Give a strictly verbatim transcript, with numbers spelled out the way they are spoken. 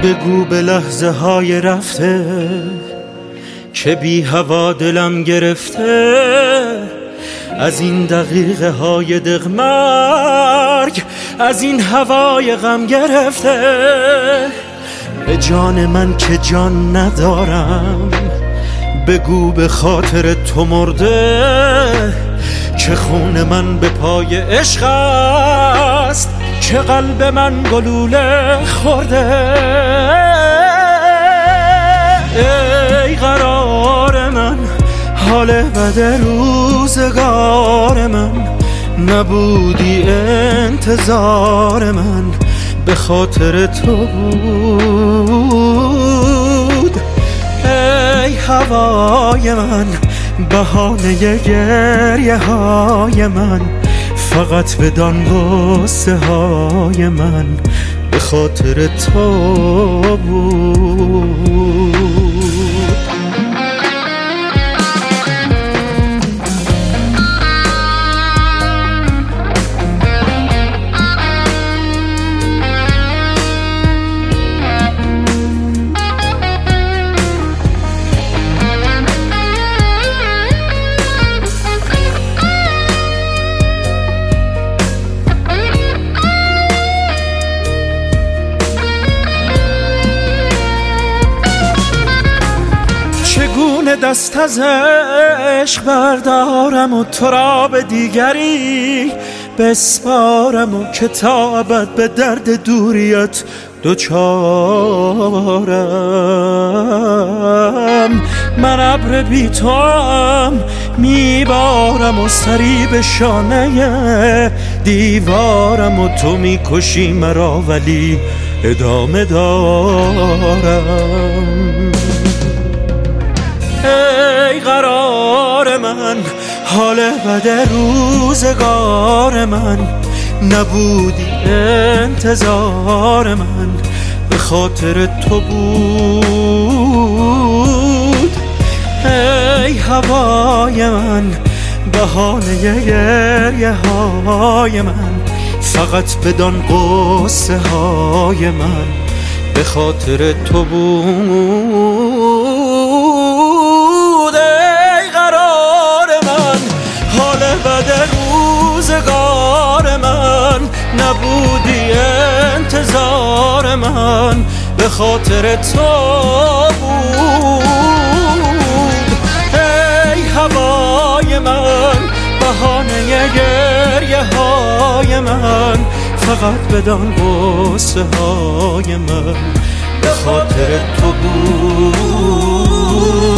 بگو به لحظه های رفته که بی هوا دلم گرفته، از این دقیقه های دقمرگ، از این هوای غم گرفته. به جان من که جان ندارم، بگو به خاطر تو مرده، که خون من به پای عشق است، که قلب من گلوله خورده. ای قرار من، حال بد روزگار من، نبودی انتظار من به خاطر تو بود. ای هوای من، بهانه گریه های من، فقط بدان غصه های من به خاطر تو بود. چگونه دست از عشق بردارم و تو را به دیگری بسپارم، و که تا ابد به درد دوریت دوچارم. من ابر بی توام میبارم و سری به شانه دیوارم، و تو میکشی مرا ولی ادامه دارم. ای قرار من، حال بد روزگار من، نبودی انتظار من به خاطر تو بود. ای هوای من، بهانه گریه های من، فقط بدان غصه های من به خاطر تو بود. بد روزگار من، نبودی انتظار من به خاطر تو بود. ای هوای من، بهانه گریه های من، فقط بدان غصه های من به خاطر تو بود.